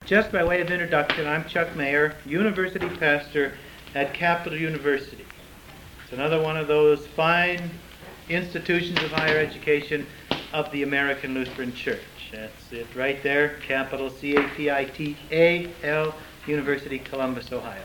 Just by way of introduction, I'm Chuck Mayer, university pastor at Capital University. It's another one of those fine institutions of higher education of the American Lutheran Church. That's it right there, Capital, C-A-P-I-T-A-L, University, Columbus, Ohio.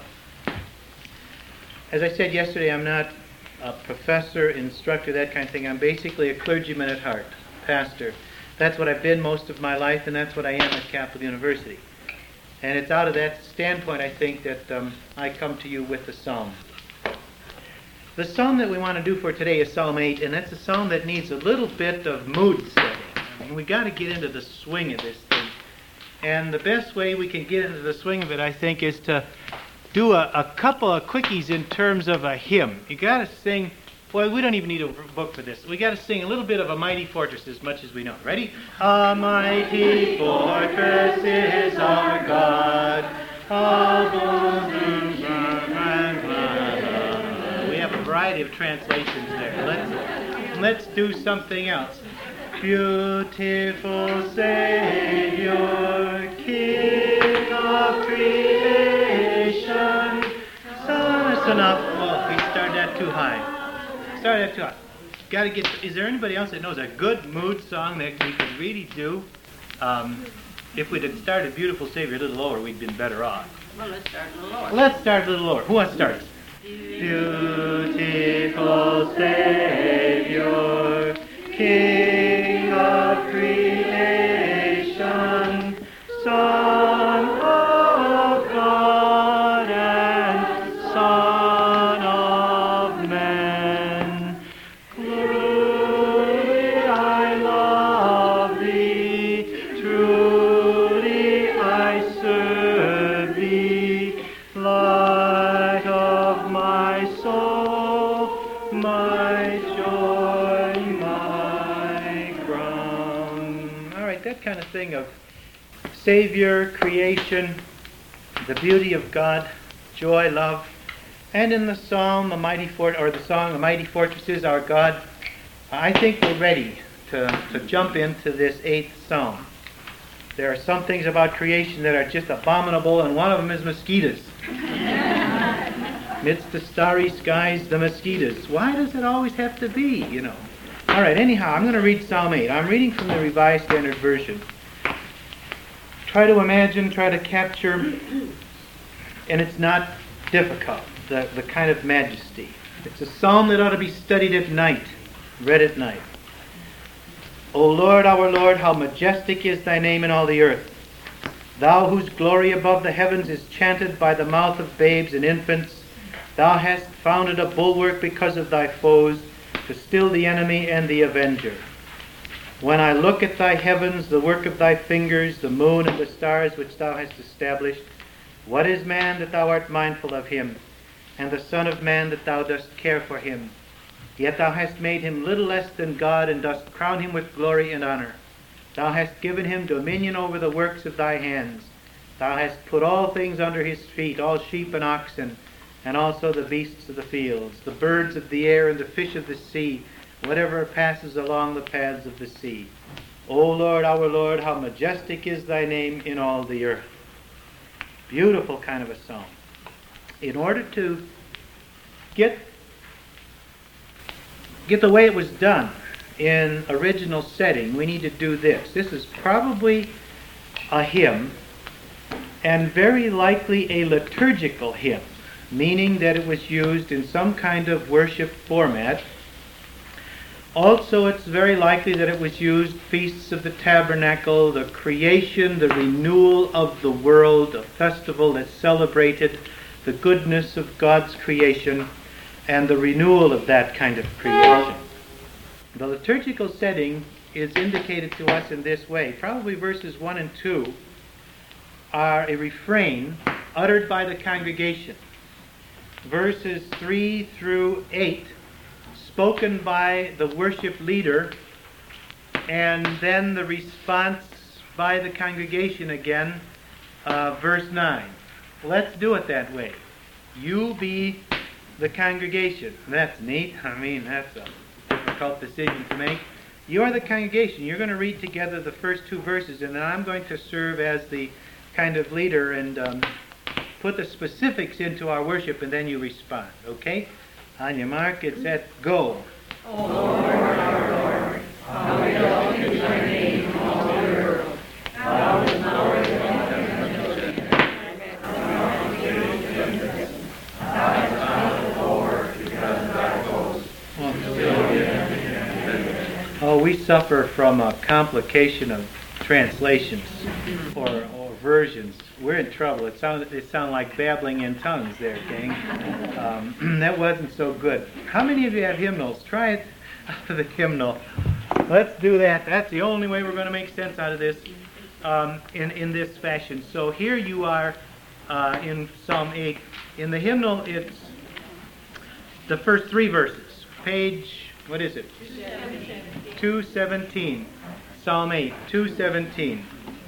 As I said yesterday, I'm not a professor, instructor, that kind of thing. I'm basically a clergyman at heart, pastor. That's what I've been most of my life, and that's what I am at Capital University. And it's out of that standpoint, I think, that I come to you with the psalm. The psalm that we want to do for today is Psalm 8, and that's a psalm that needs a little bit of mood setting. I mean, we got to get into the swing of this thing. And the best way we can get into the swing of it, I think, is to do a couple of quickies in terms of a hymn. You got to sing. Boy, we don't even need a book for this. We got to sing a little bit of A Mighty Fortress as much as we know. Ready? A mighty fortress is our God. We have a variety of translations there. Let's do something else. Beautiful Savior, King of creation. That's enough. Oh, we started that too high. Got to get. Is there anybody else that knows a good mood song that we could really do? If we'd had started "Beautiful Savior" a little lower, we'd been better off. Well, let's start a little lower. Let's start a little lower. Who wants to start? Beautiful Savior, King of creation, Son of God and Son of man. Truly I love thee, truly I serve thee, light of my soul, my joy, my crown. All right, that kind of thing of Savior, creation, the beauty of God, joy, love, and in the psalm, the mighty the song, "The Mighty Fortress is Our God," I think we're ready to jump into this 8th psalm. There are some things about creation that are just abominable, and one of them is mosquitoes. Amidst the starry skies, the mosquitoes. Why does it always have to be, you know? All right, anyhow, I'm going to read Psalm 8. I'm reading from the Revised Standard Version. Try to imagine, try to capture, and it's not difficult, the kind of majesty. It's a psalm that ought to be studied at night, read at night. O Lord, our Lord, how majestic is thy name in all the earth. Thou whose glory above the heavens is chanted by the mouth of babes and infants. Thou hast founded a bulwark because of thy foes, to still the enemy and the avenger. When I look at thy heavens, the work of thy fingers, the moon and the stars which thou hast established, what is man that thou art mindful of him, and the son of man that thou dost care for him? Yet thou hast made him little less than God, and dost crown him with glory and honor. Thou hast given him dominion over the works of thy hands. Thou hast put all things under his feet, all sheep and oxen, and also the beasts of the fields, the birds of the air and the fish of the sea, whatever passes along the paths of the sea. O Lord, our Lord, how majestic is thy name in all the earth. Beautiful kind of a psalm. In order to get the way it was done in original setting, we need to do this. This is probably a hymn, and very likely a liturgical hymn, meaning that it was used in some kind of worship format. Also, it's very likely that it was used Feasts of the Tabernacle, the creation, the renewal of the world, a festival that celebrated the goodness of God's creation and the renewal of that kind of creation. The liturgical setting is indicated to us in this way. Probably verses 1 and 2 are a refrain uttered by the congregation. Verses 3 through 8 spoken by the worship leader, and then the response by the congregation again, verse 9. Let's do it that way. You be the congregation. That's neat. I mean, that's a difficult decision to make. You are the congregation. You're going to read together the first two verses, and then I'm going to serve as the kind of leader and put the specifics into our worship, and then you respond, okay? On your mark, get set, go. O Lord, our Lord, how exalted is thy name in all the world. Thou hast power to Oh, we suffer from a complication of translations or versions. We're in trouble. It sounded like babbling in tongues there, gang. That wasn't so good. How many of you have hymnals? Try it out of the hymnal. Let's do that. That's the only way we're going to make sense out of this in this fashion. So here you are in Psalm 8. In the hymnal, it's the first 3 verses. Page, what is it? 217. Psalm 8, 217.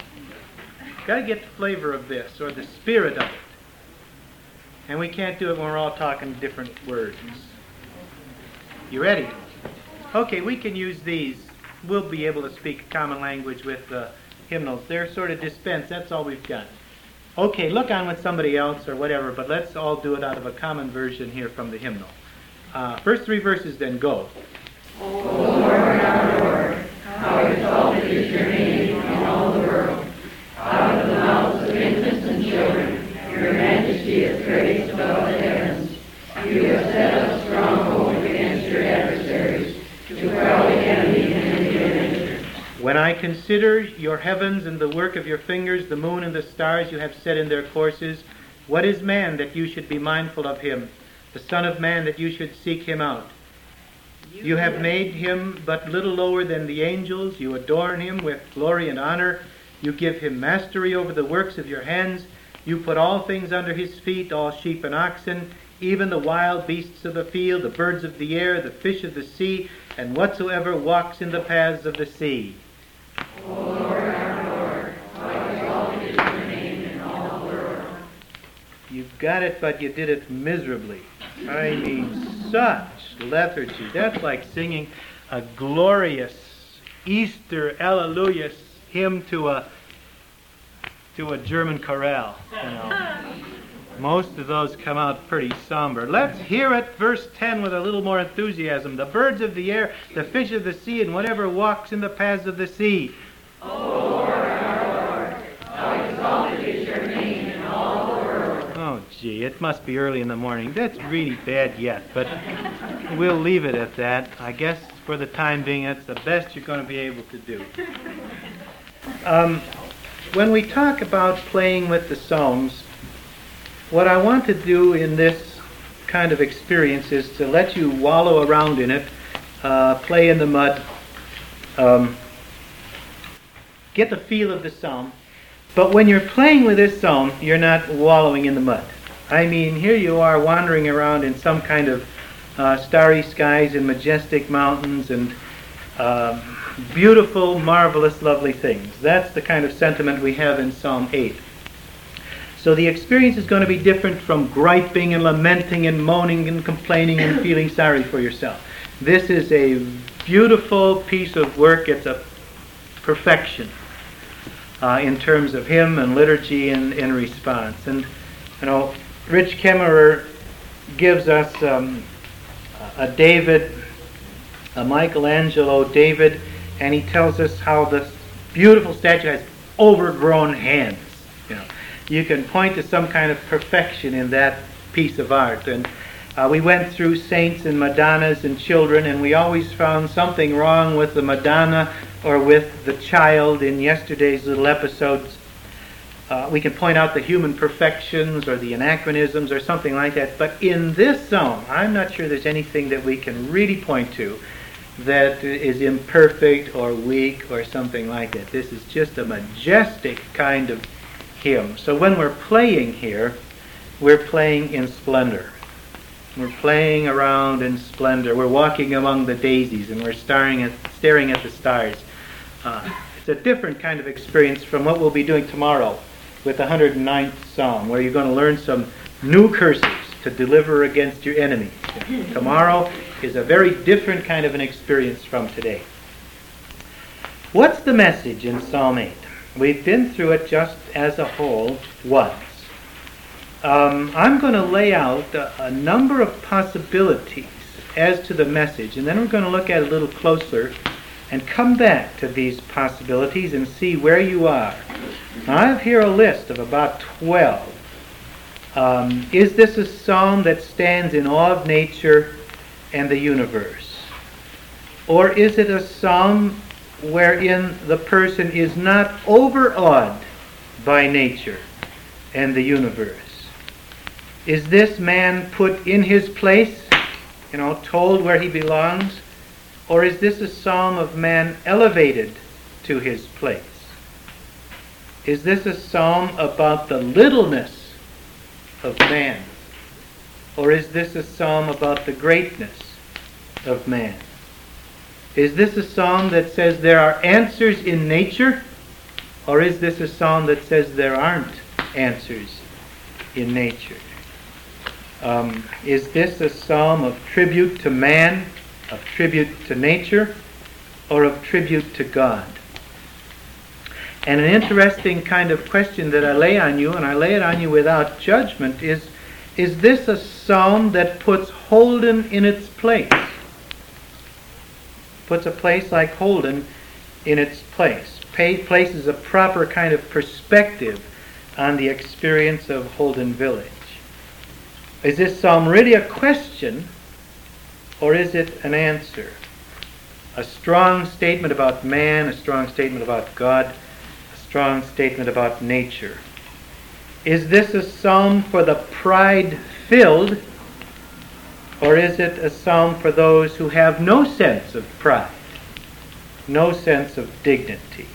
Got to get the flavor of this, or the spirit of it. And we can't do it when we're all talking different words. You ready? Okay, we can use these. We'll be able to speak common language with the hymnals. They're sort of dispensed. That's all we've got. Okay, look on with somebody else or whatever, but let's all do it out of a common version here from the hymnal. First 3 verses, then go. O Lord, our Lord, how exalted is your name in all the world. Out of the mouths of infants and children, your majesty is praised above the heavens. You have set up a stronghold against your adversaries, to quell the enemy and the avenger. When I consider your heavens and the work of your fingers, the moon and the stars you have set in their courses, what is man that you should be mindful of him, the son of man that you should seek him out? You have made him but little lower than the angels. You adorn him with glory and honor. You give him mastery over the works of your hands. You put all things under his feet, all sheep and oxen, even the wild beasts of the field, the birds of the air, the fish of the sea, and whatsoever walks in the paths of the sea. O Lord, our Lord, how exalted is your name in all the world. You've got it, but you did it miserably. I mean, such lethargy. That's like singing a glorious Easter Alleluia hymn to a German chorale. You know. Most of those come out pretty somber. Let's hear it, verse 10, with a little more enthusiasm. The birds of the air, the fish of the sea, and whatever walks in the paths of the sea. O Lord, our Lord, how exalted is your name in all the world. Oh, gee, it must be early in the morning. That's really bad yet, but we'll leave it at that. I guess for the time being, that's the best you're going to be able to do. When we talk about playing with the Psalms, what I want to do in this kind of experience is to let you wallow around in it, play in the mud, get the feel of the psalm. But when you're playing with this psalm, you're not wallowing in the mud. I mean, here you are wandering around in some kind of starry skies and majestic mountains and beautiful, marvelous, lovely things. That's the kind of sentiment we have in Psalm 8. So the experience is going to be different from griping and lamenting and moaning and complaining and feeling sorry for yourself. This is a beautiful piece of work. It's a perfection in terms of hymn and liturgy and in response. And, you know, Rich Kemmerer gives us a David, a Michelangelo David, and he tells us how this beautiful statue has overgrown hands. You know, you can point to some kind of perfection in that piece of art. And we went through saints and Madonnas and children, and we always found something wrong with the Madonna or with the child in yesterday's little episodes. We can point out the human perfections or the anachronisms or something like that. But in this psalm, I'm not sure there's anything that we can really point to that is imperfect or weak or something like that. This is just a majestic kind of hymn. So when we're playing here, we're playing in splendor. We're playing around in splendor. We're walking among the daisies and we're staring at the stars. It's a different kind of experience from what we'll be doing tomorrow with the 109th Psalm, where you're going to learn some new curses to deliver against your enemies. Tomorrow is a very different kind of an experience from today. What's the message in Psalm 8? We've been through it just as a whole once. I'm going to lay out a number of possibilities as to the message, and then we're going to look at it a little closer and come back to these possibilities and see where you are. Now, I have here a list of about 12. Is this a psalm that stands in awe of nature and the universe? Or is it a psalm wherein the person is not overawed by nature and the universe? Is this man put in his place, told where he belongs? Or is this a psalm of man elevated to his place? Is this a psalm about the littleness of man? Or is this a psalm about the greatness of man? Is this a psalm that says there are answers in nature? Or is this a psalm that says there aren't answers in nature? Is this a psalm of tribute to man, of tribute to nature, or of tribute to God? And an interesting kind of question that I lay on you, and I lay it on you without judgment, is this a psalm that puts Holden in its place? Puts a place like Holden in its place. Places a proper kind of perspective on the experience of Holden Village. Is this psalm really a question, or is it an answer? A strong statement about man, a strong statement about God, a strong statement about nature. Is this a psalm for the pride-filled, or is it a psalm for those who have no sense of pride, no sense of dignity?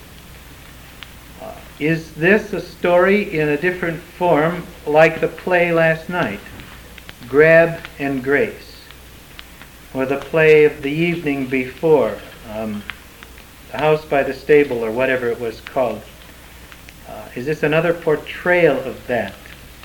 Is this a story in a different form like the play last night, Grab and Grace, or the play of the evening before, The House by the Stable, or whatever it was called? Is this another portrayal of that?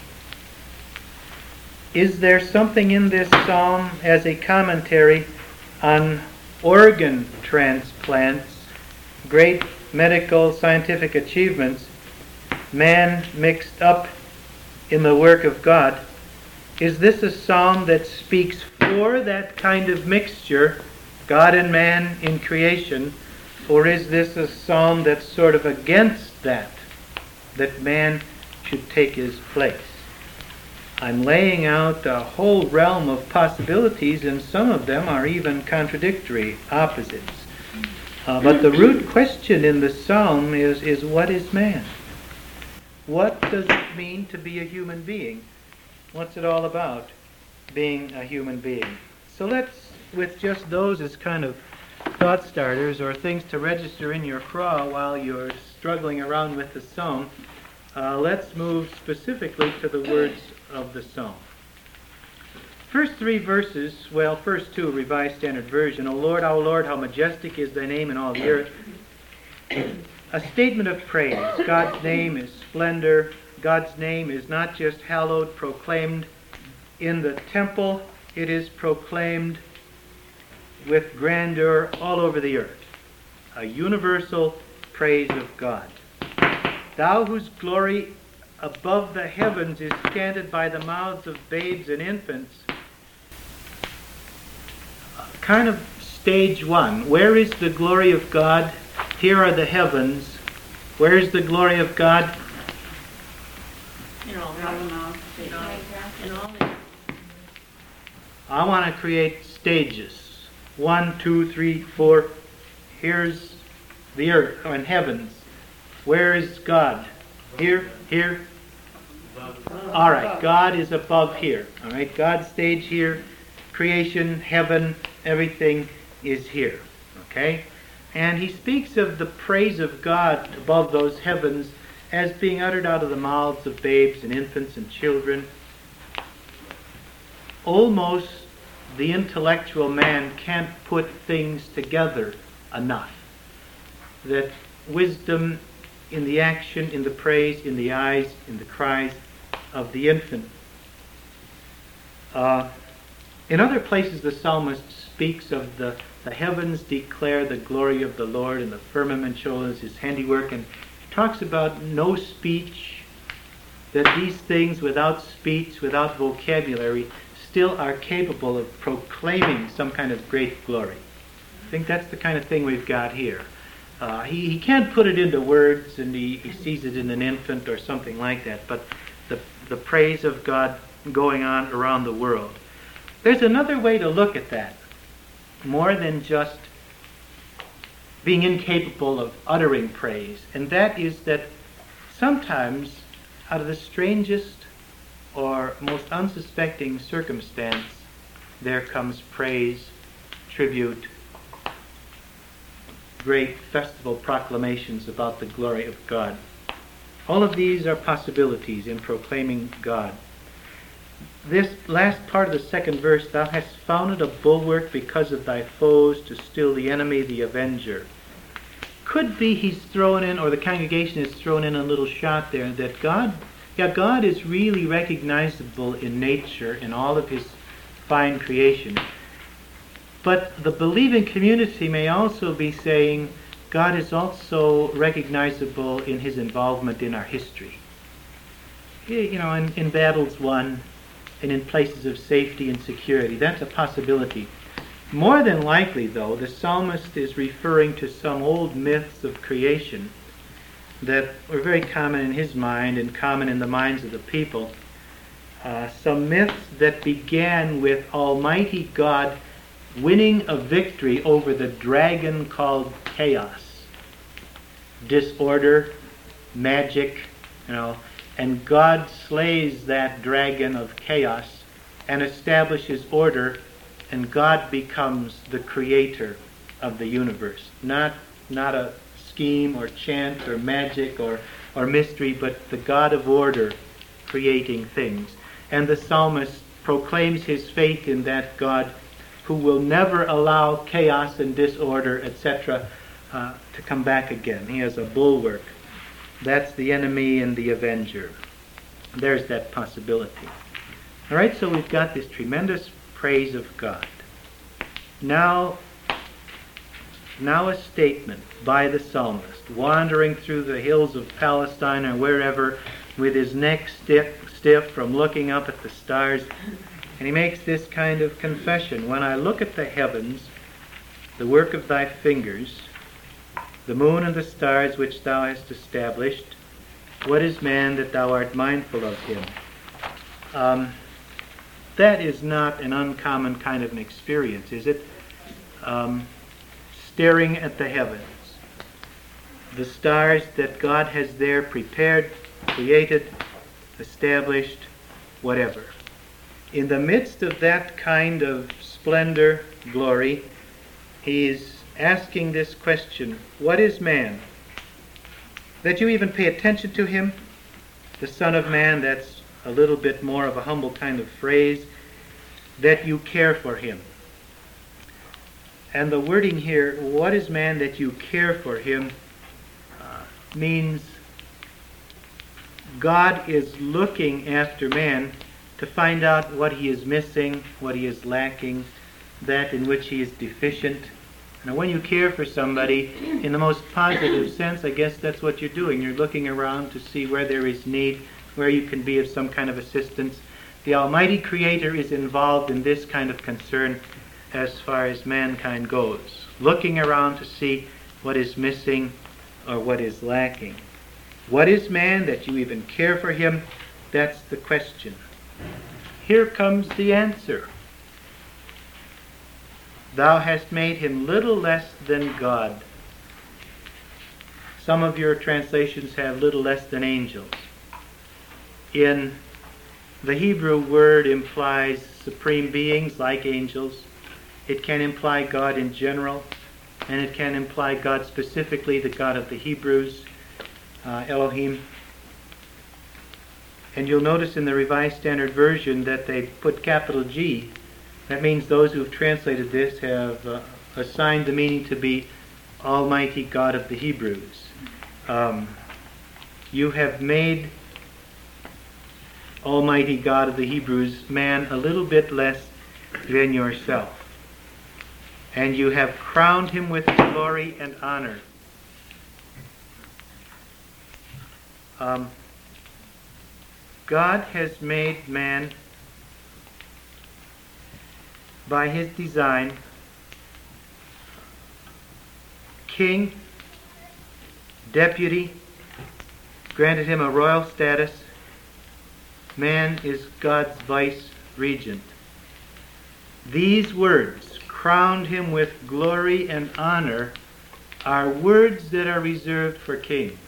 Is there something in this psalm as a commentary on organ transplants, great medical scientific achievements, man mixed up in the work of God? Is this a psalm that speaks for that kind of mixture, God and man in creation, or is this a psalm that's sort of against that man should take his place? I'm laying out a whole realm of possibilities, and some of them are even contradictory, opposites. But the root question in the psalm is what is man? What does it mean to be a human being? What's it all about, being a human being? So let's, with just those as kind of thought starters or things to register in your craw while you're struggling around with the psalm, let's move specifically to the words of the psalm. First three verses, first two, Revised Standard Version. O Lord, how majestic is thy name in all the earth. A statement of praise. God's name is splendor. God's name is not just hallowed, proclaimed in the temple. It is proclaimed with grandeur all over the earth. A universal praise of God. Thou whose glory above the heavens is chanted by the mouths of babes and infants. Kind of stage one. Where is the glory of God? Here are the heavens. Where is the glory of God? I want to create stages. 1, 2, 3, 4. Here's the earth and heavens. Where is God? Here, here. All right, God is above here. All right, God's stage here. Creation, heaven, everything is here. Okay? And he speaks of the praise of God above those heavens as being uttered out of the mouths of babes and infants and children. Almost the intellectual man can't put things together enough. That wisdom in the action, in the praise, in the eyes, in the cries of the infant. In other places the psalmist speaks of the heavens declare the glory of the Lord, and the firmament shows his handiwork, and talks about no speech, that these things without speech, without vocabulary, still are capable of proclaiming some kind of great glory. I think that's the kind of thing we've got here. He can't put it into words, and he sees it in an infant or something like that, but the praise of God going on around the world. There's another way to look at that, more than just being incapable of uttering praise, and that is that sometimes out of the strangest or most unsuspecting circumstance there comes praise, tribute, great festival proclamations about the glory of God. All of these are possibilities in proclaiming God. This last part of the second verse, thou hast founded a bulwark because of thy foes to still the enemy, the avenger. Could be he's thrown in, or the congregation is thrown in a little shot there, that God is really recognizable in nature, in all of his fine creation. But the believing community may also be saying God is also recognizable in his involvement in our history. You know, in battles won, and in places of safety and security. That's a possibility. More than likely, though, the psalmist is referring to some old myths of creation that were very common in his mind and common in the minds of the people. Some myths that began with Almighty God winning a victory over the dragon called chaos, disorder, magic, and God slays that dragon of chaos and establishes order, and God becomes the creator of the universe. Not a scheme or chant or magic or mystery, but the God of order creating things. And the psalmist proclaims his faith in that God who will never allow chaos and disorder, etc., to come back again. He has a bulwark. That's the enemy and the avenger. There's that possibility. All right, so we've got this tremendous praise of God. Now a statement by the psalmist, wandering through the hills of Palestine or wherever, with his neck stiff from looking up at the stars, and he makes this kind of confession: when I look at the heavens, the work of thy fingers, the moon and the stars which thou hast established, what is man that thou art mindful of him? That is not an uncommon kind of an experience, is it? Staring at the heavens, the stars that God has there prepared, created, established, whatever. In the midst of that kind of splendor, glory, he's asking this question: what is man? That you even pay attention to him? The Son of Man, that's a little bit more of a humble kind of phrase. That you care for him. And the wording here, what is man that you care for him, means God is looking after man to find out what he is missing, what he is lacking, that in which he is deficient. Now, when you care for somebody, in the most positive sense, I guess that's what you're doing. You're looking around to see where there is need, where you can be of some kind of assistance. The Almighty Creator is involved in this kind of concern as far as mankind goes, looking around to see what is missing or what is lacking. What is man that you even care for him? That's the question. Here comes the answer. Thou hast made him little less than God. Some of your translations have little less than angels. In the Hebrew word implies supreme beings like angels. It can imply God in general, and it can imply God specifically, the God of the Hebrews, Elohim. And you'll notice in the Revised Standard Version that they put capital G. That means those who have translated this have assigned the meaning to be Almighty God of the Hebrews. You have made Almighty God of the Hebrews man a little bit less than yourself. And you have crowned him with glory and honor. God has made man by his design king, deputy, granted him a royal status. Man is God's vice regent. These words, crowned him with glory and honor, are words that are reserved for kings.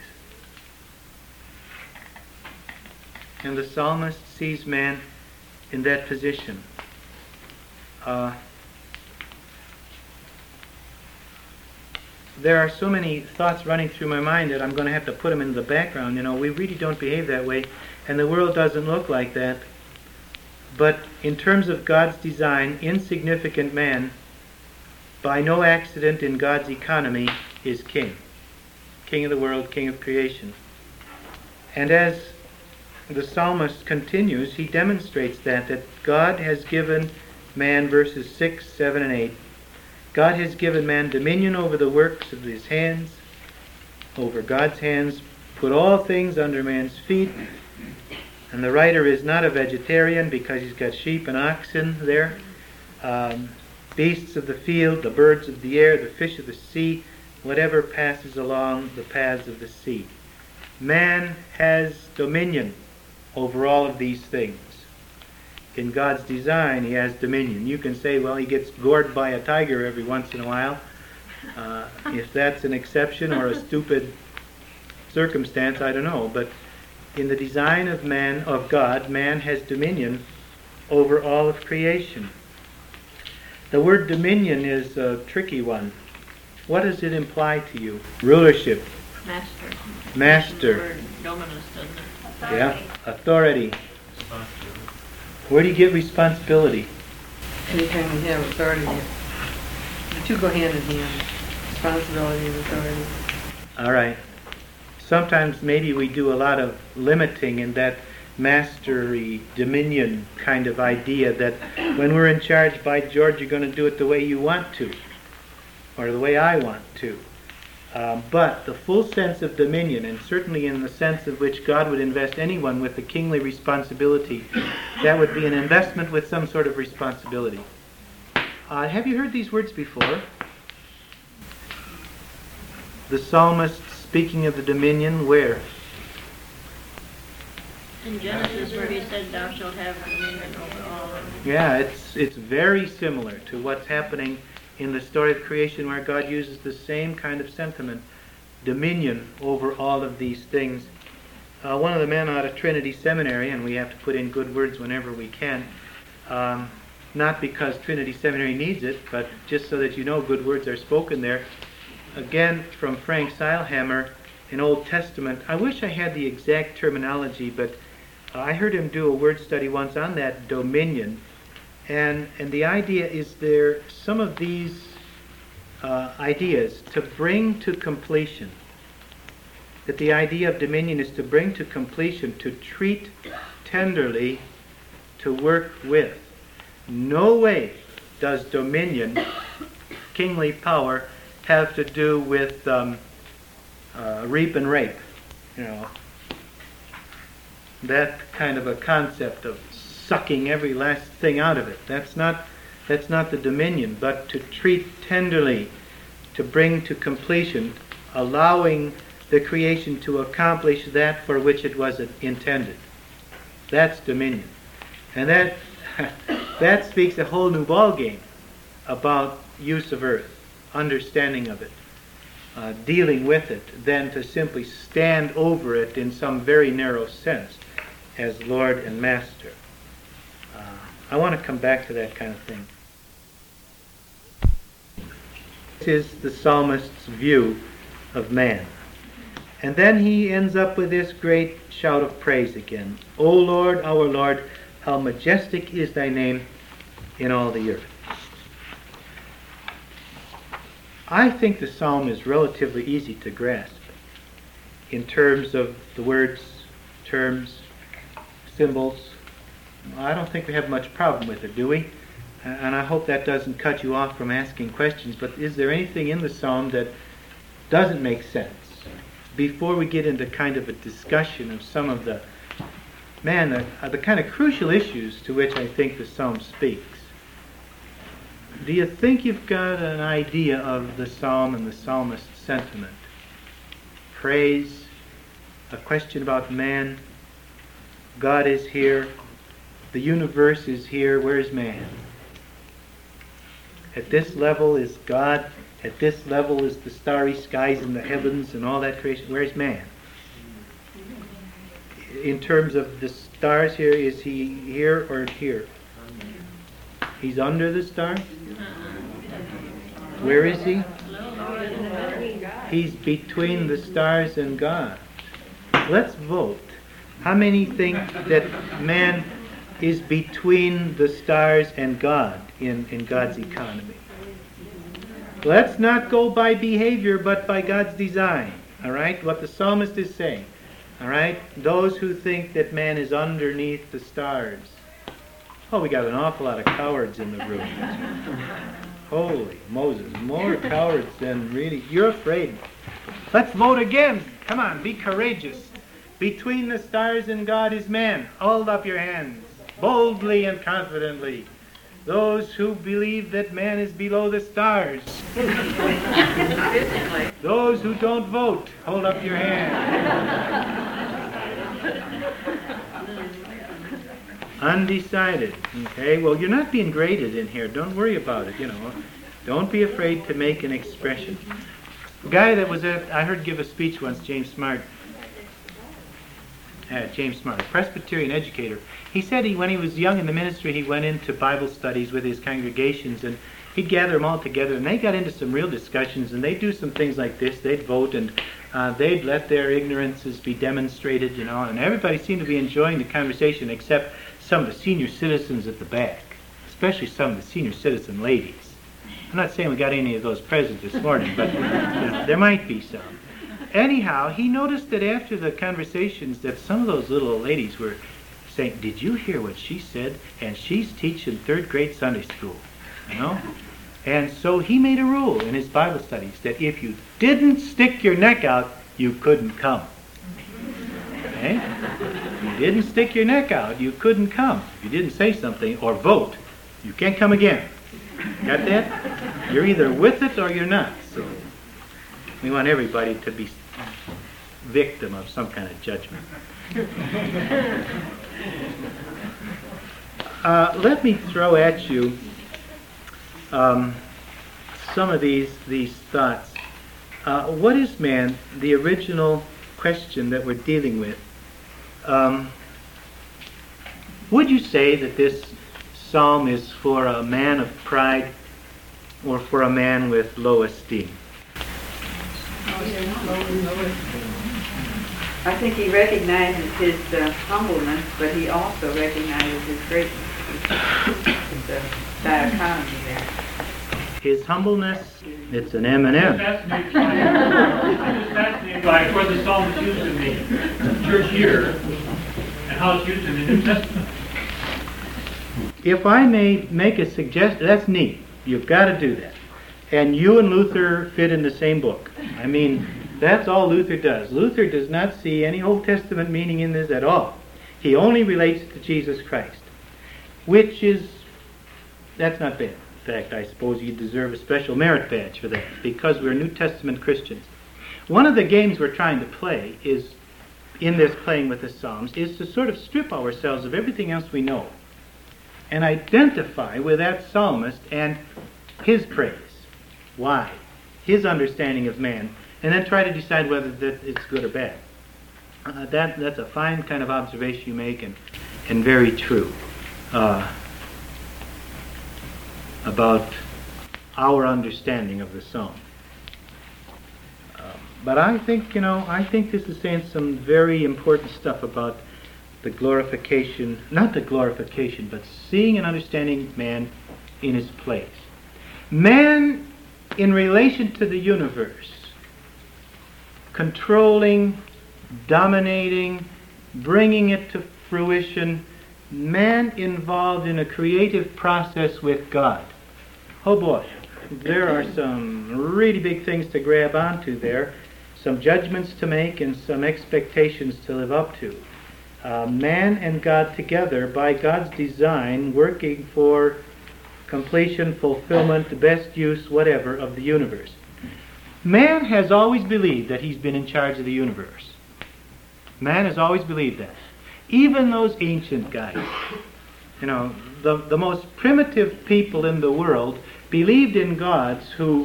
And the psalmist sees man in that position. There are so many thoughts running through my mind that I'm going to have to put them in the background. We really don't behave that way, and the world doesn't look like that. But in terms of God's design, insignificant man, by no accident in God's economy, is king. King of the world, king of creation. And as the psalmist continues, he demonstrates that God has given man, verses 6, 7, and 8, God has given man dominion over the works of his hands, over God's hands, put all things under man's feet. And the writer is not a vegetarian because he's got sheep and oxen there, beasts of the field, the birds of the air, the fish of the sea, whatever passes along the paths of the sea. Man has dominion over all of these things. In God's design, he has dominion. You can say, well, he gets gored by a tiger every once in a while. If that's an exception or a stupid circumstance, I don't know. But in the design of man, of God, man has dominion over all of creation. The word dominion is a tricky one. What does it imply to you? Rulership. Master. Master. The word dominus, doesn't it? Authority. Yeah. Authority. Where do you get responsibility? Anytime we have authority, the two go hand in hand. Responsibility and authority. All right. Sometimes maybe we do a lot of limiting in that mastery, dominion kind of idea that when we're in charge, by George, you're going to do it the way you want to, or the way I want to. But the full sense of dominion, and certainly in the sense of which God would invest anyone with a kingly responsibility, that would be an investment with some sort of responsibility. Have you heard these words before? The psalmist speaking of the dominion, where? In Genesis, where he said, "Thou shalt have dominion over all." Yeah, it's very similar to what's happening in the story of creation, where God uses the same kind of sentiment, dominion over all of these things. One of the men out of Trinity Seminary, and we have to put in good words whenever we can, not because Trinity Seminary needs it, but just so that you know good words are spoken there. Again, from Frank Seilhammer, in Old Testament. I wish I had the exact terminology, but I heard him do a word study once on that dominion. And the idea is there some of these ideas to bring to completion. That the idea of dominion is to bring to completion, to treat tenderly, to work with. No way does dominion, kingly power, have to do with reap and rape. That kind of a concept of sucking every last thing out of it. That's not the dominion, but to treat tenderly, to bring to completion, allowing the creation to accomplish that for which it was intended. That's dominion. And that speaks a whole new ballgame about use of earth, understanding of it, dealing with it, than to simply stand over it in some very narrow sense as Lord and Master. I want to come back to that kind of thing. This is the psalmist's view of man. And then he ends up with this great shout of praise again. O Lord, our Lord, how majestic is thy name in all the earth. I think the psalm is relatively easy to grasp in terms of the words, terms, symbols. I don't think we have much problem with it, do we? And I hope that doesn't cut you off from asking questions, but is there anything in the psalm that doesn't make sense? before we get into kind of a discussion of some of the kind of crucial issues to which I think the psalm speaks. Do you think you've got an idea of the psalm and the psalmist's sentiment? Praise, a question about man, God is here, the universe is here, where's man? At this level is God, at this level is the starry skies and the heavens and all that creation, where's man? In terms of the stars here, is he here or here? He's under the stars? Where is he? He's between the stars and God. Let's vote. How many think that man is between the stars and God in God's economy? Let's not go by behavior, but by God's design. All right? What the psalmist is saying. All right? Those who think that man is underneath the stars. Oh, we got an awful lot of cowards in the room. Holy Moses, more cowards than really. You're afraid. Let's vote again. Come on, be courageous. Between the stars and God is man. Hold up your hands, boldly and confidently. Those who believe that man is below the stars. Those who don't vote, hold up your hand. Undecided. Okay, well, you're not being graded in here. Don't worry about it, Don't be afraid to make an expression. A guy that was I heard give a speech once, James Smart, a Presbyterian educator. He said when he was young in the ministry, he went into Bible studies with his congregations, and he'd gather them all together, and they got into some real discussions, and they'd do some things like this. They'd vote, and they'd let their ignorances be demonstrated, and everybody seemed to be enjoying the conversation except some of the senior citizens at the back, especially some of the senior citizen ladies. I'm not saying we got any of those present this morning, but there might be some. Anyhow, he noticed that after the conversations that some of those little ladies were saying, "Did you hear what she said? And she's teaching third grade Sunday school." And so he made a rule in his Bible studies that if you didn't stick your neck out, you couldn't come. Okay? If you didn't stick your neck out, you couldn't come. If you didn't say something or vote, you can't come again. Got that? You're either with it or you're not. So we want everybody to be victim of some kind of judgment. Let me throw at you some of these thoughts. What is man? The original question that we're dealing with. Would you say that this psalm is for a man of pride or for a man with low esteem? I think he recognizes his humbleness, but he also recognizes his greatness. It's a dichotomy there. His humbleness, it's an M&M. I'm just fascinated by where the psalm is used in the church here and how it's used in the New Testament. If I may make a suggestion, that's neat. You've got to do that. And you and Luther fit in the same book. I mean, that's all Luther does. Luther does not see any Old Testament meaning in this at all. He only relates to Jesus Christ, that's not bad. In fact, I suppose you deserve a special merit badge for that, because we're New Testament Christians. One of the games we're trying to play is, in this playing with the Psalms, is to sort of strip ourselves of everything else we know and identify with that psalmist and his praise. Why? His understanding of man. And then try to decide whether that it's good or bad. That's a fine kind of observation you make, and very true about our understanding of the psalm. But I think this is saying some very important stuff about the glorification, not the glorification, but seeing and understanding man in his place. Man in relation to the universe, controlling, dominating, bringing it to fruition, man involved in a creative process with God. Oh boy, there are some really big things to grab onto there. some judgments to make, and some expectations to live up to. Man and God together, by God's design, working for completion, fulfillment, the best use, whatever, of the universe. Man has always believed that he's been in charge of the universe. Man has always believed that. Even those ancient guys, the most primitive people in the world believed in gods who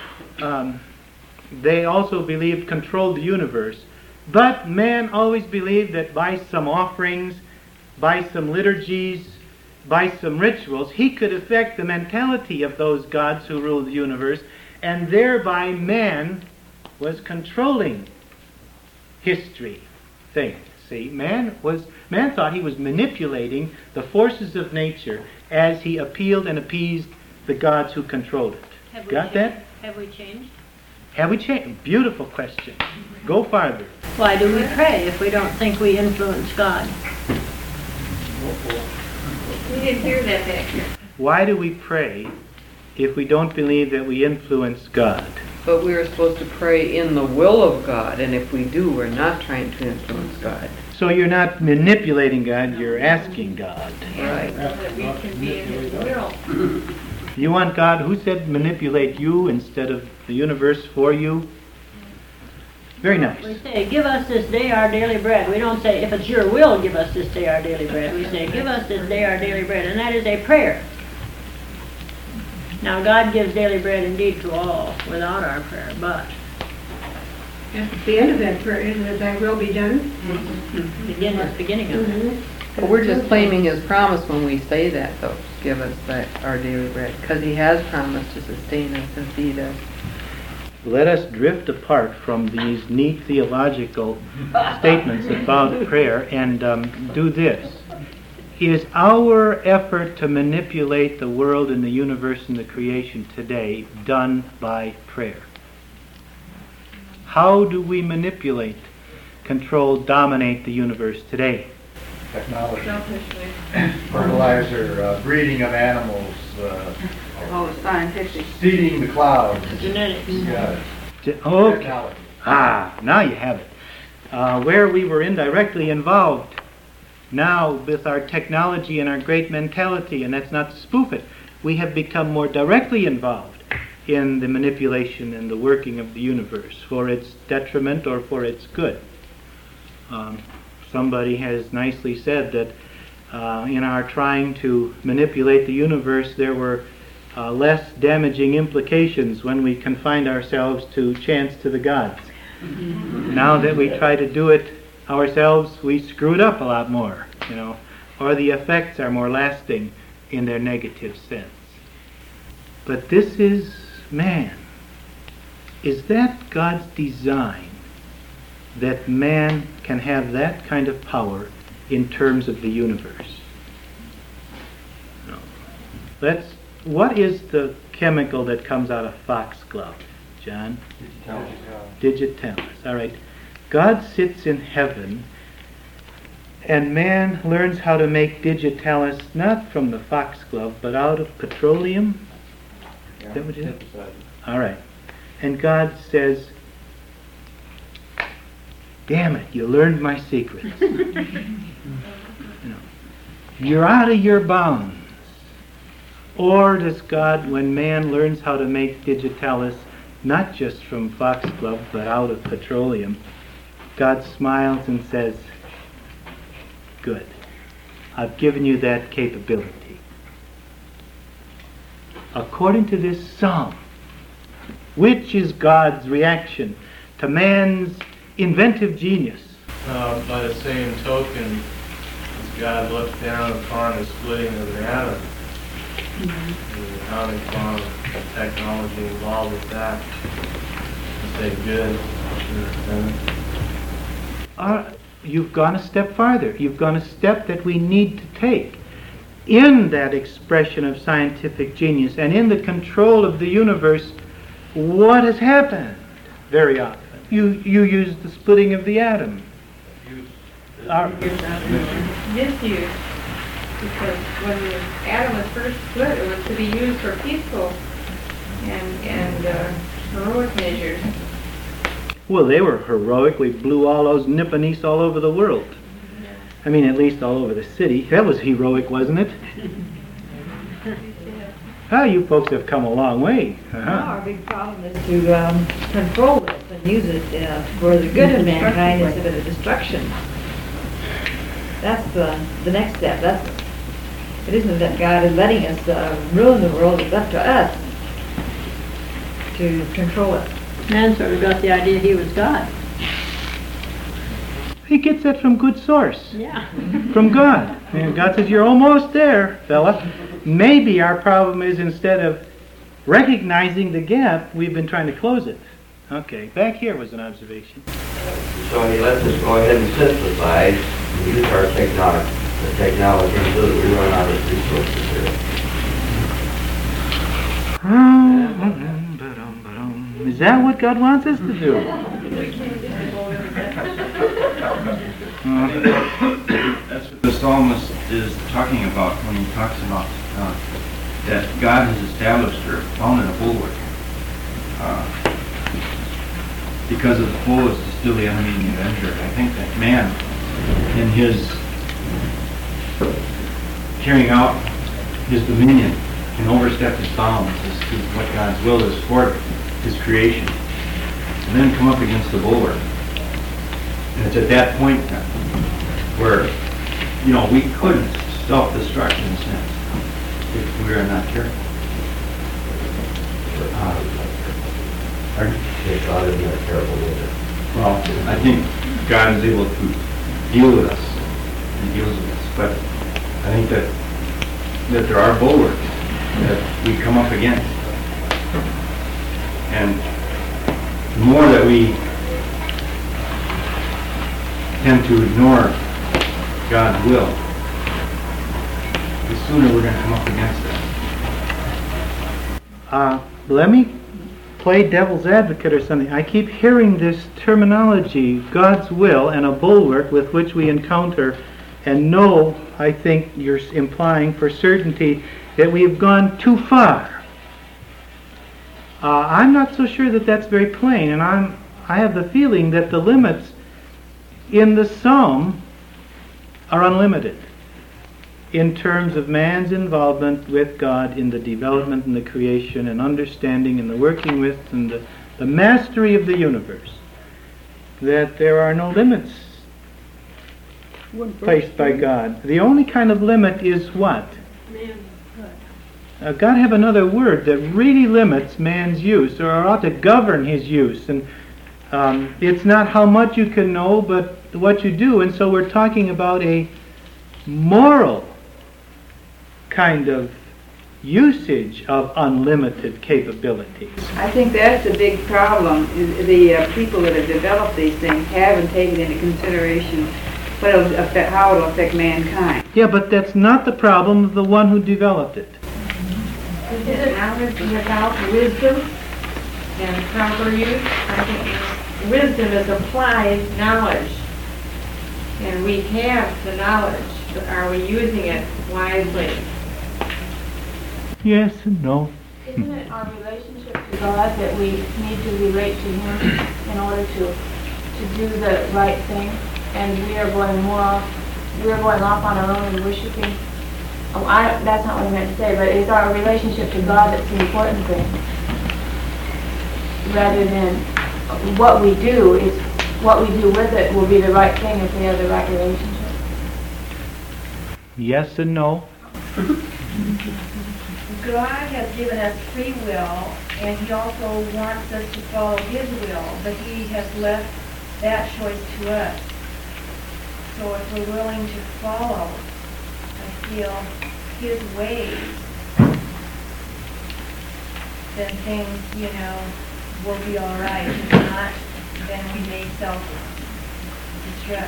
they also believed controlled the universe. But man always believed that by some offerings, by some liturgies, by some rituals, he could affect the mentality of those gods who ruled the universe, and thereby man was controlling history, things. See, man thought he was manipulating the forces of nature as he appealed and appeased the gods who controlled it. Got that? Have we changed? Have we changed? Beautiful question. Go farther. Why do we pray if we don't think we influence God? We didn't hear that back here. Why do we pray if we don't believe that we influence God? But we were supposed to pray in the will of God, and if we do, we're not trying to influence God. So you're not manipulating God, you're asking God. Right. So that we can be in His will. You want God, who said manipulate you instead of the universe for you? Very nice. We say, give us this day our daily bread. We don't say, if it's your will, give us this day our daily bread. We say, give us this day our daily bread. And that is a prayer. Now, God gives daily bread indeed to all without our prayer, but At the end of that prayer, isn't it, thy will be done? beginning of it. But we're just claiming His promise when we say that, though. Give us our daily bread. Because He has promised to sustain us and feed us. Let us drift apart from these neat theological statements about prayer and do this. Is our effort to manipulate the world and the universe and the creation today done by prayer? How do we manipulate, control, dominate the universe today? Technology, Selfishly. fertilizer, breeding of animals, Oh, scientific. seeding the clouds. Genetics. Yeah, Okay. technology. Now you have it. Where we were indirectly involved, now with our technology and our great mentality, and that's not to spoof it, we have become more directly involved in the manipulation and the working of the universe for its detriment or for its good. Somebody has nicely said that in our trying to manipulate the universe, there were less damaging implications when we confined ourselves to chants to the gods. Now that we try to do it ourselves, we screw it up a lot more, or the effects are more lasting in their negative sense. But this is man. Is that God's design, that man can have that kind of power in terms of the universe? No. What is the chemical that comes out of foxglove, John? Digitalis. All right. God sits in heaven, and man learns how to make digitalis not from the foxglove, but out of petroleum. Is that what it is? All right. And God says, damn it, you learned my secrets. You're out of your bounds. Or does God, when man learns how to make digitalis, not just from foxglove, but out of petroleum, God smiles and says, good, I've given you that capability. According to this psalm, which is God's reaction to man's inventive genius? By the same token, as God looked down upon the splitting of the atom, and the atomic bomb technology involved with that, and say, good. You've gone a step farther. You've gone a step that we need to take. In that expression of scientific genius and in the control of the universe, what has happened very often? You use the splitting of the atom. Misuse. Because when the atom was first split, it was to be used for peaceful and heroic measures. Well, they were heroic. We blew all those Nipponese all over the world. I mean, at least all over the city. That was heroic, wasn't it? Ah, you folks have come a long way. Our big problem is to control this and use it for the good of mankind instead of the destruction. That's the next step. It isn't that God is letting us ruin the world. It's up to us to control it. Man sort of got the idea he was God. He gets that from good source. Yeah. From God. And God says, you're almost there, fella. Maybe our problem is instead of recognizing the gap, we've been trying to close it. Okay, back here was an observation. So he lets us go ahead and synthesize and use our technology so that we run out of resources here. Is that what God wants us to do? That's what the psalmist is talking about when he talks about that God has established or founded a bulwark. Because of the foe is still the enemy and the avenger. I think that man, in his carrying out his dominion, can overstep his bounds as to what God's will is for his creation, and then come up against the bulwark. And it's at that point where, we couldn't self-destruct in a sense if we are not careful. God is not careful with it. Well, I think God is able to deal with us and deals with us, but I think that there are bulwarks that we come up against, and the more that we tend to ignore God's will, the sooner we're going to come up against that. Let me play devil's advocate or something. I keep hearing this terminology, God's will, and a bulwark with which we encounter and know, I think you're implying for certainty, that we have gone too far. I'm not so sure that that's very plain, and I have the feeling that the limits in the psalm are unlimited in terms of man's involvement with God in the development and the creation and understanding and the working with and the mastery of the universe. That there are no limits placed by God. The only kind of limit is what? God have another word that really limits man's use, or ought to govern his use. And it's not how much you can know, but what you do. And so we're talking about a moral kind of usage of unlimited capabilities. I think that's the big problem. The people that have developed these things haven't taken into consideration how it'll affect mankind. Yeah, but that's not the problem of the one who developed it. Is it knowledge without wisdom and proper use? I think wisdom is applied knowledge. And we have the knowledge, but are we using it wisely? Yes and no. Isn't it our relationship to God that we need to relate to Him in order to do the right thing? And we are going off on our own and worshiping. That's not what I meant to say, but it's our relationship to God that's the important thing. Rather than what we do, it's what we do with it will be the right thing if we have the right relationship. Yes and no. God has given us free will, and He also wants us to follow His will, but He has left that choice to us. So if we're willing to follow, I feel, His ways, then things, will be all right. If not, then we may self-destruct.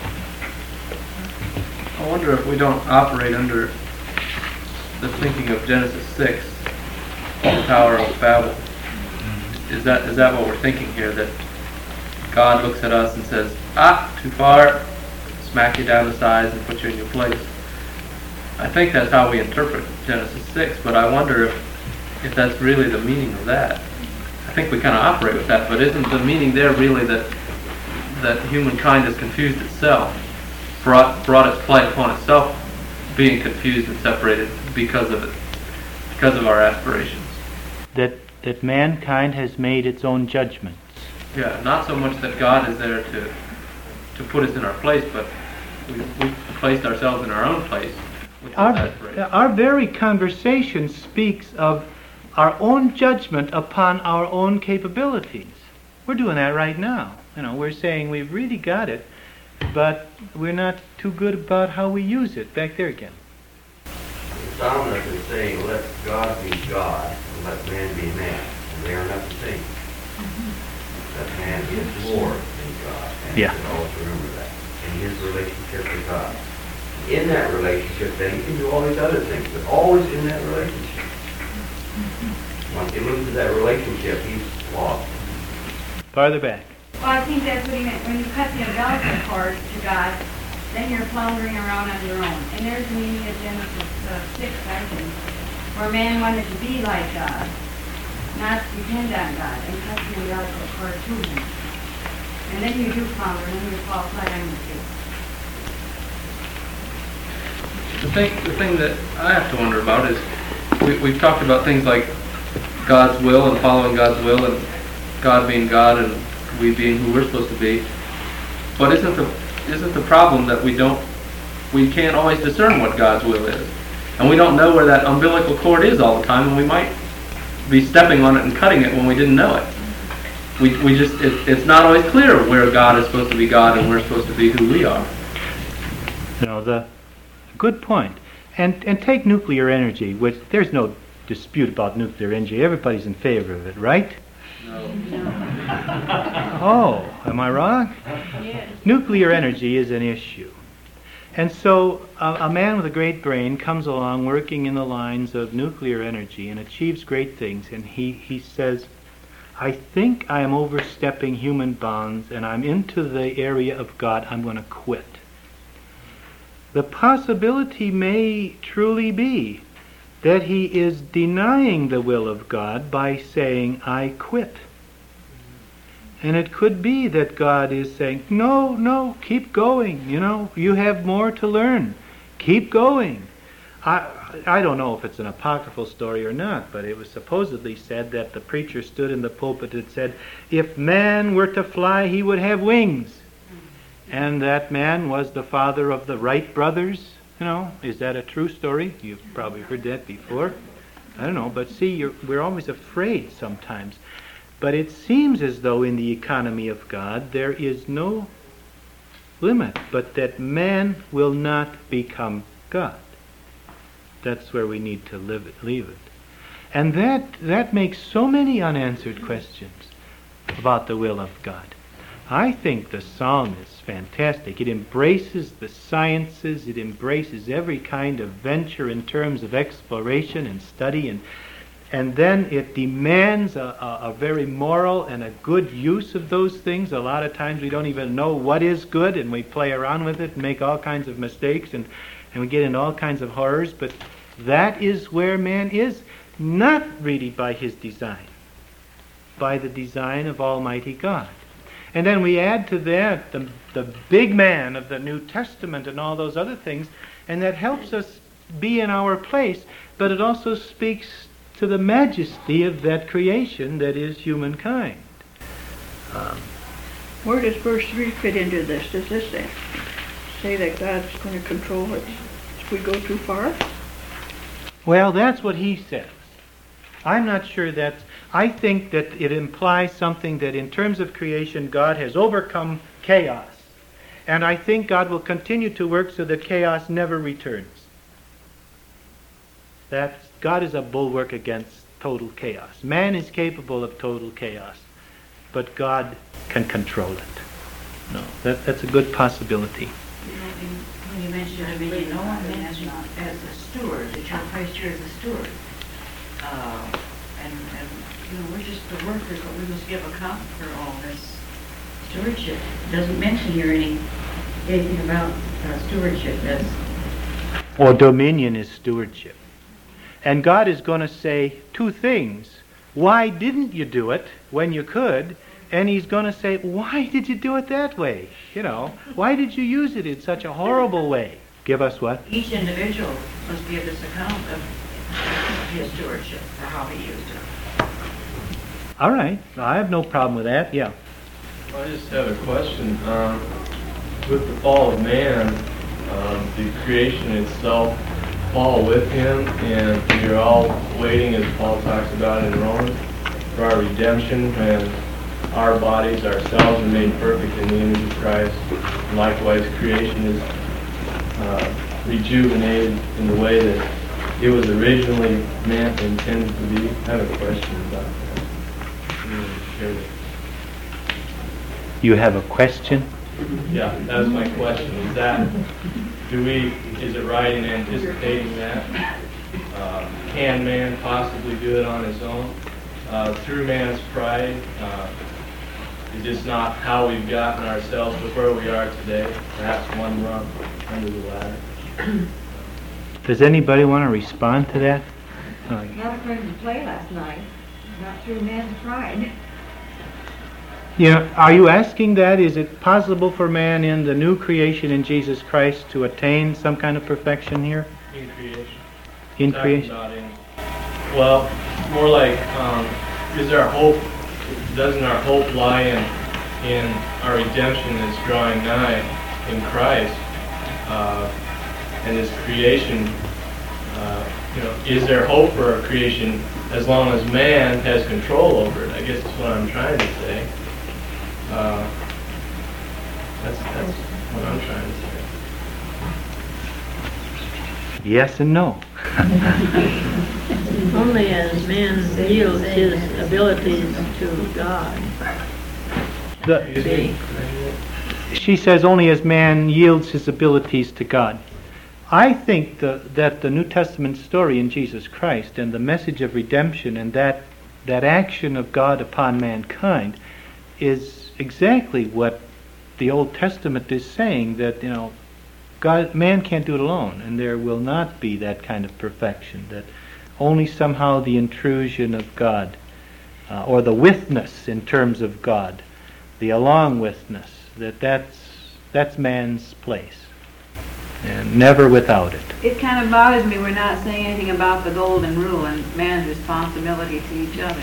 I wonder if we don't operate under the thinking of Genesis 6, the Tower of Babel. Is that what we're thinking here? That God looks at us and says, too far, smack you down the sides and put you in your place. I think that's how we interpret Genesis 6, but I wonder if that's really the meaning of that. I think we kind of operate with that, but isn't the meaning there really that humankind has confused itself, brought its plight upon itself, being confused and separated because of it, because of our aspirations? That mankind has made its own judgments. Yeah, not so much that God is there to put us in our place, but we've placed ourselves in our own place with those aspirations. Our very conversation speaks of our own judgment upon our own capabilities. We're doing that right now. We're saying we've really got it, but we're not too good about how we use it. Back there again. The psalmist is saying, let God be God, and let man be man. And they are not the same. That man is more than God. And you should always remember that. In his relationship with God. In that relationship, then he can do all these other things, but always in that relationship. Once he loses that relationship, he's lost. Farther back. Well, I think that's what he meant. When you cut the umbilical cord to God, then you're floundering around on your own. And there's the meaning of Genesis 6, I think, where man wanted to be like God, not depend on God, and cut the umbilical cord to him. And then you do flounder, and then you fall flat on your face. The thing that I have to wonder about is we've talked about things like God's will and following God's will and God being God and we being who we're supposed to be. But isn't the problem that we can't always discern what God's will is, and we don't know where that umbilical cord is all the time, and we might be stepping on it and cutting it when we didn't know it. It's not always clear where God is supposed to be God and we're supposed to be who we are. The good point. And take nuclear energy, which there's no dispute about nuclear energy. Everybody's in favor of it, right? No. Oh, am I wrong? Yes. Nuclear energy is an issue. And so a man with a great brain comes along working in the lines of nuclear energy and achieves great things, and he says, I think I am overstepping human bounds and I'm into the area of God, I'm going to quit. The possibility may truly be that he is denying the will of God by saying, I quit. And it could be that God is saying, no, keep going, you have more to learn. Keep going. I don't know if it's an apocryphal story or not, but it was supposedly said that the preacher stood in the pulpit and said, if man were to fly, he would have wings. And that man was the father of the Wright brothers. Is that a true story? You've probably heard that before. I don't know, but see, we're always afraid sometimes. But it seems as though in the economy of God there is no limit, but that man will not become God. That's where we need to leave it. And that makes so many unanswered questions about the will of God. I think the psalm is fantastic. It embraces the sciences, it embraces every kind of venture in terms of exploration and study, and then it demands a very moral and a good use of those things. A lot of times we don't even know what is good, and we play around with it and make all kinds of mistakes, and we get into all kinds of horrors, but that is where man is, not really by his design, by the design of Almighty God. And then we add to that the big man of the New Testament and all those other things, and that helps us be in our place, but it also speaks to the majesty of that creation that is humankind. Where does verse 3 fit into this? Does this say that God's going to control it if we go too far? Well, that's what he says. I'm not sure that's... I think that it implies something that in terms of creation, God has overcome chaos. And I think God will continue to work so that chaos never returns. That God is a bulwark against total chaos. Man is capable of total chaos, but God can control it. No, that's a good possibility. When you mentioned dominion, no one as a steward, that you're placed here as a steward. And we're just the workers, but we must give account for all this stewardship. It doesn't mention here anything about stewardship. Or dominion is stewardship. And God is going to say two things why didn't you do it when you could? And he's going to say, why did you do it that way? Why did you use it in such a horrible way? Give us what? Each individual must give this account of his stewardship, for how he used it. All right. I have no problem with that. Yeah. I just have a question. With the fall of man, the creation itself fall with him, and you're all waiting, as Paul talks about in Romans, for our redemption, when our bodies ourselves are made perfect in the image of Christ. And likewise, creation is rejuvenated in the way that it was originally meant and intended to be. I have a question about that. You have a question? Yeah, that was my question. Is it right in anticipating that? Can man possibly do it on his own? Through man's pride, is this not how we've gotten ourselves to where we are today? Perhaps one rung under the ladder. Does anybody want to respond to that? Not afraid to play last night. Not through man's pride. Are you asking that? Is it possible for man in the new creation in Jesus Christ to attain some kind of perfection here? In creation. In creation? Well, more like, is our hope, doesn't our hope lie in our redemption that's drawing nigh in Christ? And this creation, is there hope for our creation as long as man has control over it? I guess that's what I'm trying to say. That's what I'm trying to say. Yes and no. Only as man yields his abilities to God. She says only as man yields his abilities to God. I think that the New Testament story in Jesus Christ and the message of redemption and that action of God upon mankind is exactly what the Old Testament is saying, that man can't do it alone, and there will not be that kind of perfection, that only somehow the intrusion of God, or the withness in terms of God, the along withness, that's man's place, and never without it. It kind of bothers me we're not saying anything about the golden rule and man's responsibility to each other.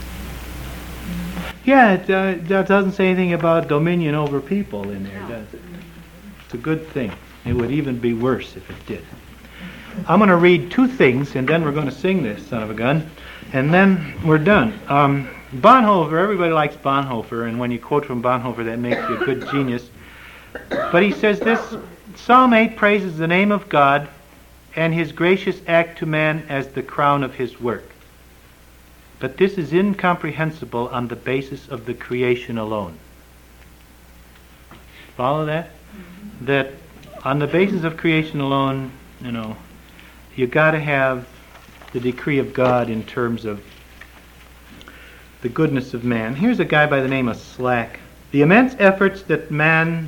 Yeah, that doesn't say anything about dominion over people in there, does it? It's a good thing. It would even be worse if it did. I'm going to read two things, and then we're going to sing this, son of a gun, and then we're done. Bonhoeffer, everybody likes Bonhoeffer, and when you quote from Bonhoeffer, that makes you a good genius. But he says this, Psalm 8 praises the name of God and his gracious act to man as the crown of his work. But this is incomprehensible on the basis of the creation alone. Follow that? Mm-hmm. That on the basis of creation alone, you got to have the decree of God in terms of the goodness of man. Here's a guy by the name of Slack. The immense efforts that man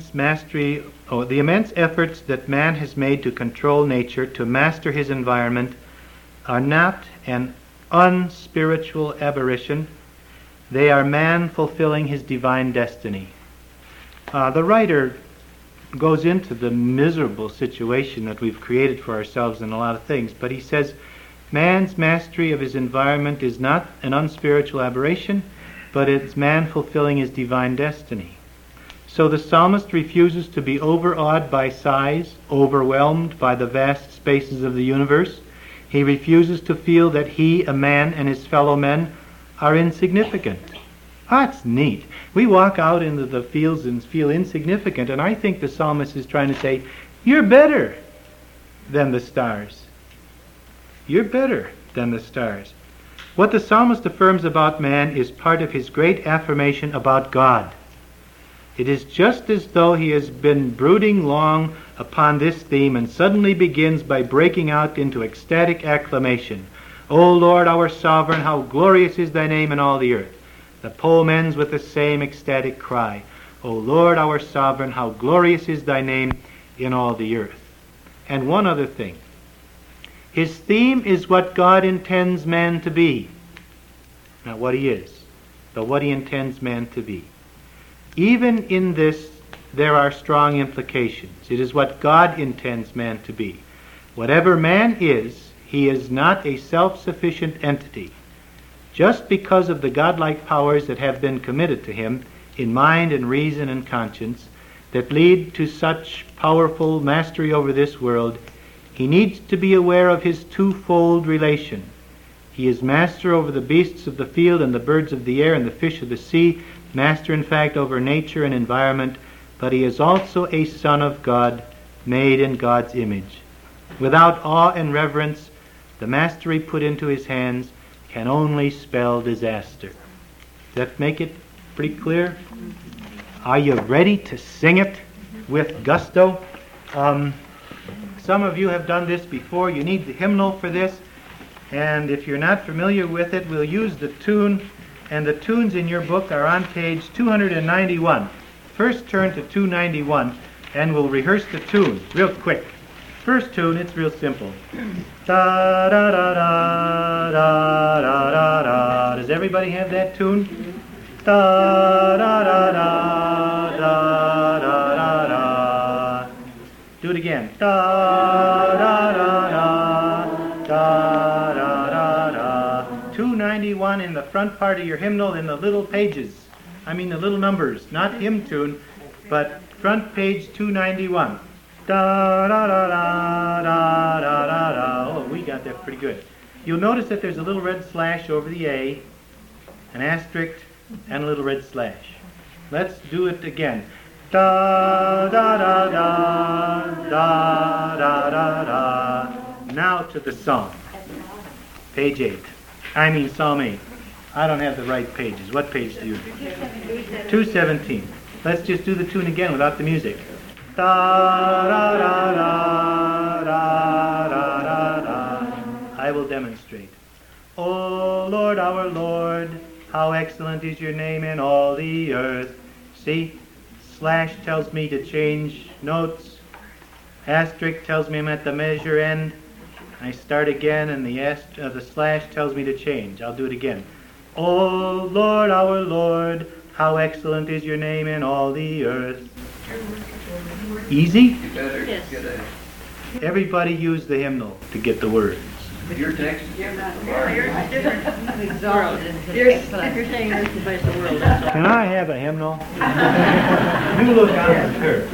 has made to control nature, to master his environment, are not an unspiritual aberration. They are man fulfilling his divine destiny. The writer goes into the miserable situation that we've created for ourselves in a lot of things, but he says man's mastery of his environment is not an unspiritual aberration, but it's man fulfilling his divine destiny. So the psalmist refuses to be overawed by size, overwhelmed by the vast spaces of the universe. He refuses to feel that he, a man, and his fellow men are insignificant. That's neat. We walk out into the fields and feel insignificant, and I think the psalmist is trying to say, you're better than the stars. You're better than the stars. What the psalmist affirms about man is part of his great affirmation about God. It is just as though he has been brooding long upon this theme and suddenly begins by breaking out into ecstatic acclamation. O Lord, our sovereign, how glorious is thy name in all the earth. The poem ends with the same ecstatic cry. O Lord, our sovereign, how glorious is thy name in all the earth. And one other thing. His theme is what God intends man to be. not what he is, but what he intends man to be. Even in this, there are strong implications. It is what God intends man to be. Whatever man is, he is not a self-sufficient entity. Just because of the godlike powers that have been committed to him in mind and reason and conscience that lead to such powerful mastery over this world, he needs to be aware of his twofold relation. He is master over the beasts of the field and the birds of the air and the fish of the sea, master in fact over nature and environment, but he is also a son of God, made in God's image. Without awe and reverence, the mastery put into his hands can only spell disaster. Does that make it pretty clear? Are you ready to sing it with gusto? Some of you have done this before. You need the hymnal for this. And if you're not familiar with it, we'll use the tune. And the tunes in your book are on page 291. First turn to 291, and we'll rehearse the tune real quick. First tune, it's real simple. Da da da da da da da da. Does everybody have that tune? Da da da da da da da da. Do it again. Da da da da da da da da. 291 in the front part of your hymnal in the little pages. I mean the little numbers, not hymn tune, but front page 291. Da da da da da da da da. Oh, we got that pretty good. You'll notice that there's a little red slash over the A, an asterisk, and a little red slash. Let's do it again. Da da da da da da da da. Now to the song. Page 8. I mean Psalm 8. I don't have the right pages. What page do you have? 217. Let's just do the tune again without the music. Da da da da da da da da. I will demonstrate. O Lord, our Lord, how excellent is your name in all the earth. See, slash tells me to change notes. Asterisk tells me I'm at the measure end. I start again, and the slash tells me to change. I'll do it again. O Lord, our Lord, how excellent is your name in all the earth. Easy? You better Yes. get a... Everybody use the hymnal to get the words. Your text? You're different. If you're saying yours to face the world, that's all. Can I have a hymnal? You look out for her.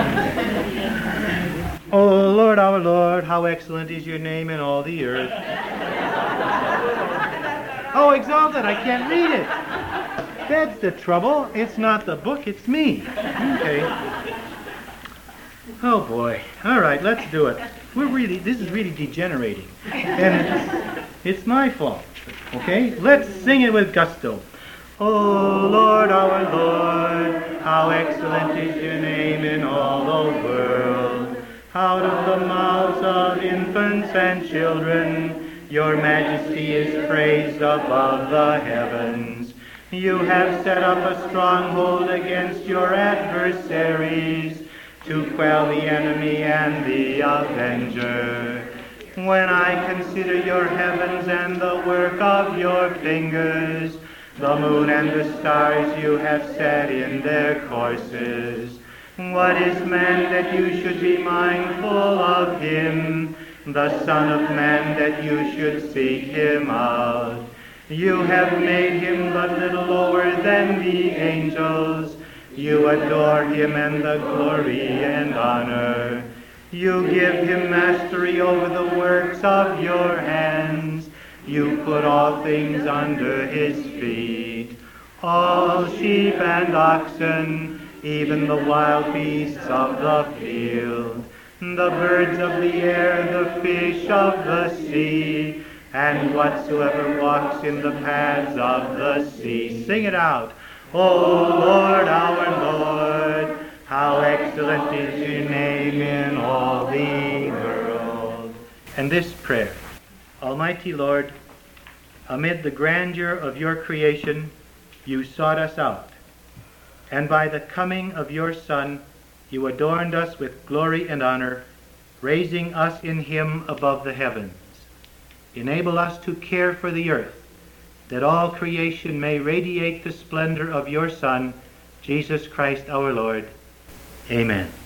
O Lord, our Lord, how excellent is your name in all the earth. Oh, exalted, I can't read it. That's the trouble. It's not the book, it's me. Okay. Oh boy. All right, let's do it. This is really degenerating. And it's my fault. Okay? Let's sing it with gusto. O Lord, our Lord, how excellent is your name in all the world. Out of the mouths of infants and children, your majesty is praised above the heavens. You have set up a stronghold against your adversaries, to quell the enemy and the avenger. When I consider your heavens and the work of your fingers, the moon and the stars you have set in their courses. What is man that you should be mindful of him, the Son of Man that you should seek him out? You have made him but little lower than the angels. You adore him and the glory and honor. You give him mastery over the works of your hands. You put all things under his feet. All sheep and oxen, even the wild beasts of the field, the birds of the air, the fish of the sea, and whatsoever walks in the paths of the sea. Sing it out. O Lord, our Lord, how excellent is your name in all the world. And this prayer. Almighty Lord, amid the grandeur of your creation, you sought us out, and by the coming of your Son, you adorned us with glory and honor, raising us in him above the heavens. Enable us to care for the earth that all creation may radiate the splendor of your Son, Jesus Christ our Lord. Amen.